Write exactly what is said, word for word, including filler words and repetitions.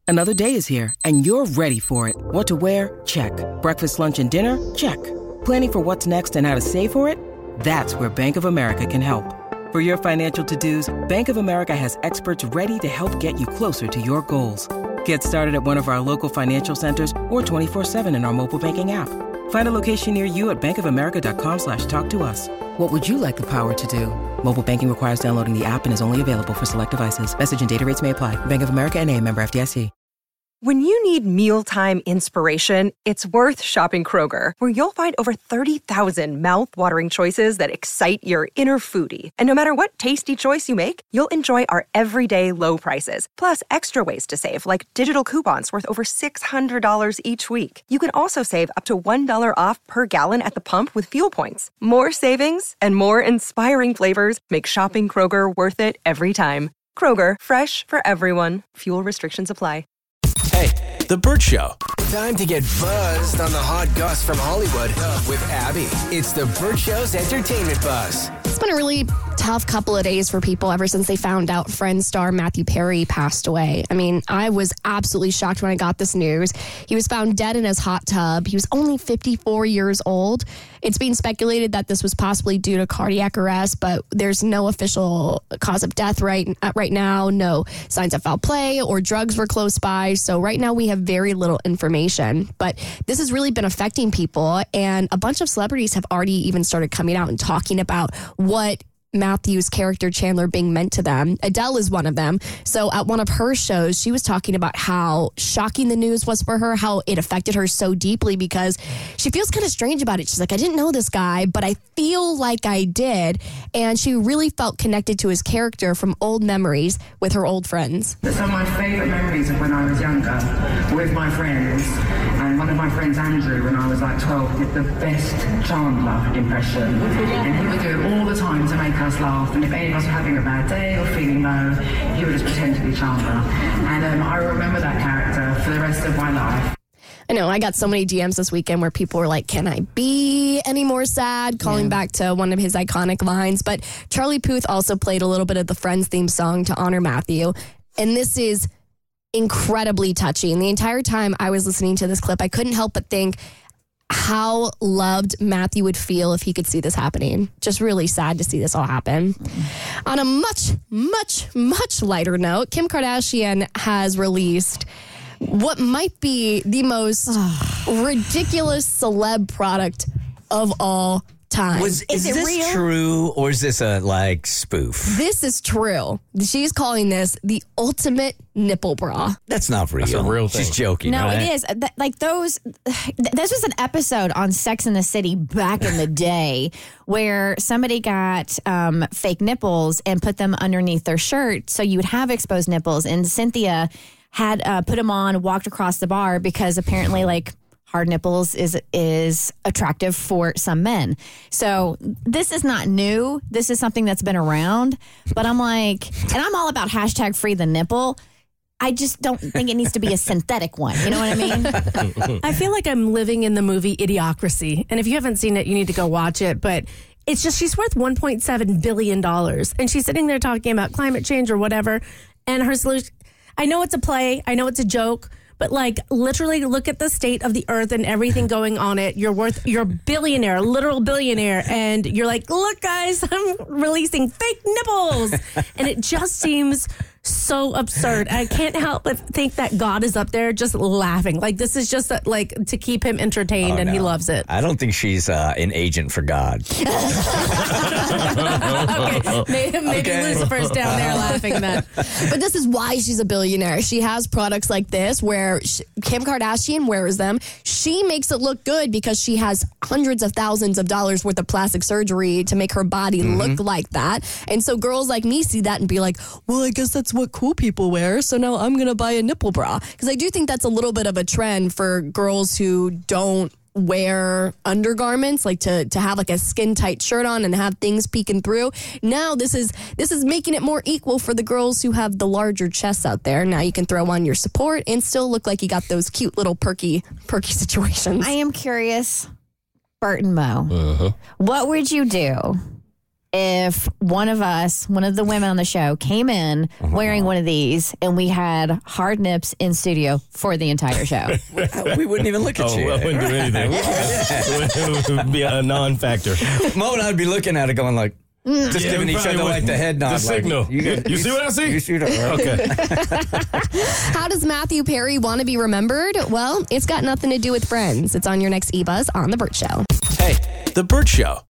Another day is here, and you're ready for it. What to wear? Check. Breakfast, lunch, and dinner? Check. Planning for what's next and how to save for it? That's where Bank of America can help. For your financial to-dos, Bank of America has experts ready to help get you closer to your goals. Get started at one of our local financial centers or twenty-four seven in our mobile banking app. Find a location near you at bankofamerica.com slash talk to us. What would you like the power to do? Mobile banking requires downloading the app and is only available for select devices. Message and data rates may apply. Bank of America N A, member F D I C. When you need mealtime inspiration, it's worth shopping Kroger, where you'll find over thirty thousand mouth-watering choices that excite your inner foodie. And no matter what tasty choice you make, you'll enjoy our everyday low prices, plus extra ways to save, like digital coupons worth over six hundred dollars each week. You can also save up to one dollar off per gallon at the pump with fuel points. More savings and more inspiring flavors make shopping Kroger worth it every time. Kroger, fresh for everyone. Fuel restrictions apply. Hey, The Burt Show. Time to get buzzed on the hot goss from Hollywood with Abby. It's The Burt Show's entertainment buzz. It's been a really tough couple of days for people ever since they found out Friends star Matthew Perry passed away. I mean, I was absolutely shocked when I got this news. He was found dead in his hot tub. He was only fifty-four years old. It's being speculated that this was possibly due to cardiac arrest, but there's no official cause of death right, right now. No signs of foul play or drugs were close by. So right now we have very little information. But this has really been affecting people. And a bunch of celebrities have already even started coming out and talking about what Matthew's character Chandler Bing meant to them. Adele is one of them. So at one of her shows, she was talking about how shocking the news was for her, how it affected her so deeply because she feels kind of strange about it. She's like, I didn't know this guy, but I feel like I did. And she really felt connected to his character from old memories with her old friends. Some of my favourite memories of when I was younger with my friends, and one of my friends, Andrew, when I was like twelve, did the best Chandler impression. And he would do it all the time to make us laugh, and if any of us were having a bad day or feeling low, he would just pretend to be Chandler. And um, I remember that character for the rest of my life. I know, I got so many D Ms this weekend where people were like, can I be any more sad? Calling yeah. back to one of his iconic lines. But Charlie Puth also played a little bit of the Friends theme song to honor Matthew. And this is incredibly touching. The entire time I was listening to this clip, I couldn't help but think how loved Matthew would feel if he could see this happening. Just really sad to see this all happen. Mm-hmm. On a much, much, much lighter note, Kim Kardashian has released what might be the most ridiculous celeb product of all time. Was, is, is this real? True, or is this a, like, spoof? This is true. She's calling this the ultimate nipple bra. That's not real. That's a real thing. She's joking, No, right? it is. Th- like those, th- this was an episode on Sex and the City back in the day where somebody got um, fake nipples and put them underneath their shirt so you would have exposed nipples. And Cynthia had uh, put them on, walked across the bar because apparently, like, hard nipples is is attractive for some men. So this is not new. This is something that's been around. But I'm like, and I'm all about hashtag free the nipple. I just don't think it needs to be a synthetic one. You know what I mean? I feel like I'm living in the movie Idiocracy. And if you haven't seen it, you need to go watch it. But it's just, she's worth one point seven billion dollars. And she's sitting there talking about climate change or whatever. And her solution, I know it's a play. I know it's a joke. But, like, literally look at the state of the earth and everything going on it. You're worth, you're a billionaire, literal billionaire. And you're like, look, guys, I'm releasing fake nipples. And it just seems so absurd. I can't help but think that God is up there just laughing. Like, this is just, like, to keep him entertained, oh, and no. he loves it. I don't think she's uh, an agent for God. okay, maybe, maybe okay. Lucifer's down there laughing then. But this is why she's a billionaire. She has products like this where she, Kim Kardashian wears them. She makes it look good because she has hundreds of thousands of dollars worth of plastic surgery to make her body mm-hmm. look like that. And so girls like me see that and be like, well, I guess that's what cool people wear, so now I'm gonna buy a nipple bra. Because I do think that's a little bit of a trend for girls who don't wear undergarments, like to to have like a skin tight shirt on and have things peeking through. Now this is this is making it more equal for the girls who have the larger chests out there. Now you can throw on your support and still look like you got those cute little perky perky situations. I am curious, Burt and Mo, Uh-huh. what would you do if one of us, one of the women on the show, came in uh-huh. wearing one of these and we had hard nips in studio for the entire show. We wouldn't even look at oh, you. I wouldn't do anything. It would be a non-factor. Mo and I'd be looking at it going like, just yeah, giving each other like the head nod. The like, signal. You, you, you see what I see? You shoot it. Right? Okay. How does Matthew Perry want to be remembered? Well, it's got nothing to do with Friends. It's on your next eBuzz on The Burt Show. Hey, The Burt Show.